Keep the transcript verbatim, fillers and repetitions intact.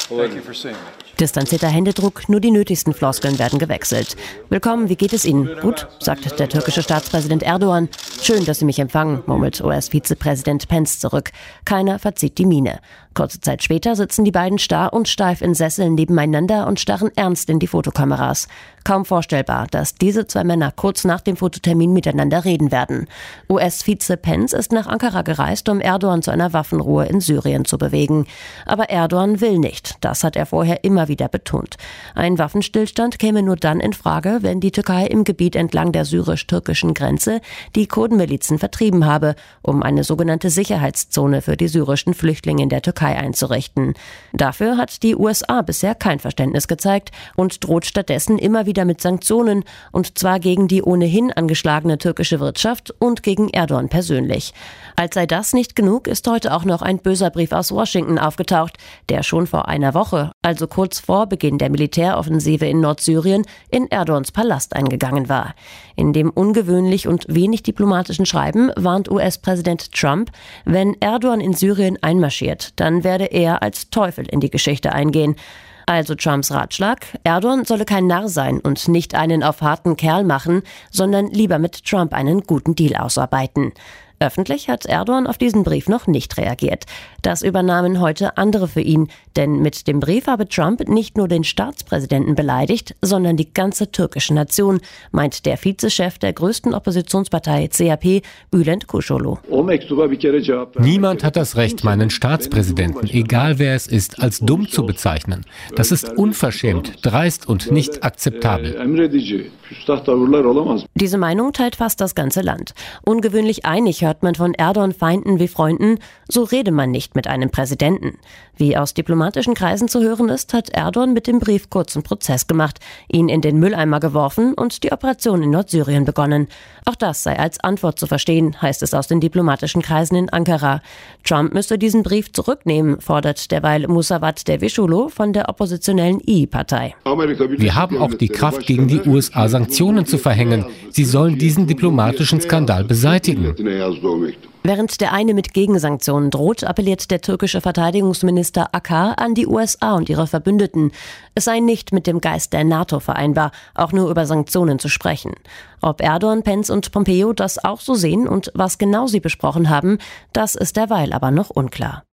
Distanzierter Händedruck, nur die nötigsten Floskeln werden gewechselt. Willkommen, wie geht es Ihnen? Gut, sagt der türkische Staatspräsident Erdogan. Schön, dass Sie mich empfangen, murmelt U S-Vizepräsident Pence zurück. Keiner verzieht die Miene. Kurze Zeit später sitzen die beiden starr und steif in Sesseln nebeneinander und starren ernst in die Fotokameras. Kaum vorstellbar, dass diese zwei Männer kurz nach dem Fototermin miteinander reden werden. U S-Vize Pence ist nach Ankara gereist, um Erdogan zu einer Waffenruhe in Syrien zu bewegen. Aber Erdogan will nicht. Das hat er vorher immer wieder betont. Ein Waffenstillstand käme nur dann in Frage, wenn die Türkei im Gebiet entlang der syrisch-türkischen Grenze die Kurdenmilizen vertrieben habe, um eine sogenannte Sicherheitszone für die syrischen Flüchtlinge in der Türkei einzurichten. Dafür hat die U S A bisher kein Verständnis gezeigt und droht stattdessen immer wieder mit Sanktionen, und zwar gegen die ohnehin angeschlagene türkische Wirtschaft und gegen Erdogan persönlich. Als sei das nicht genug, ist heute auch noch ein böser Brief aus Washington aufgetaucht, der schon vor einer Woche, also kurz vor Beginn der Militäroffensive in Nordsyrien, in Erdogans Palast eingegangen war. In dem ungewöhnlich und wenig diplomatischen Schreiben warnt U S-Präsident Trump, wenn Erdogan in Syrien einmarschiert, dann werde er als Teufel in die Geschichte eingehen. Also Trumps Ratschlag: Erdogan solle kein Narr sein und nicht einen auf harten Kerl machen, sondern lieber mit Trump einen guten Deal ausarbeiten. Öffentlich hat Erdogan auf diesen Brief noch nicht reagiert. Das übernahmen heute andere für ihn, denn mit dem Brief habe Trump nicht nur den Staatspräsidenten beleidigt, sondern die ganze türkische Nation, meint der Vizechef der größten Oppositionspartei C H P, Bülent Kuşoğlu. Niemand hat das Recht, meinen Staatspräsidenten, egal wer es ist, als dumm zu bezeichnen. Das ist unverschämt, dreist und nicht akzeptabel. Diese Meinung teilt fast das ganze Land. Ungewöhnlich einig hört man von Erdogan-Feinden wie Freunden, so rede man nicht mit einem Präsidenten. Wie aus diplomatischen Kreisen zu hören ist, hat Erdogan mit dem Brief kurzen Prozess gemacht, ihn in den Mülleimer geworfen und die Operation in Nordsyrien begonnen. Auch das sei als Antwort zu verstehen, heißt es aus den diplomatischen Kreisen in Ankara. Trump müsse diesen Brief zurücknehmen, fordert derweil Musavat Dervishoglu von der oppositionellen I-Partei. Wir haben auch die Kraft, gegen die U S A Sanktionen zu verhängen. Sie sollen diesen diplomatischen Skandal beseitigen. Während der eine mit Gegensanktionen droht, appelliert der türkische Verteidigungsminister Akar an die U S A und ihre Verbündeten. Es sei nicht mit dem Geist der NATO vereinbar, auch nur über Sanktionen zu sprechen. Ob Erdogan, Pence und Pompeo das auch so sehen und was genau sie besprochen haben, das ist derweil aber noch unklar.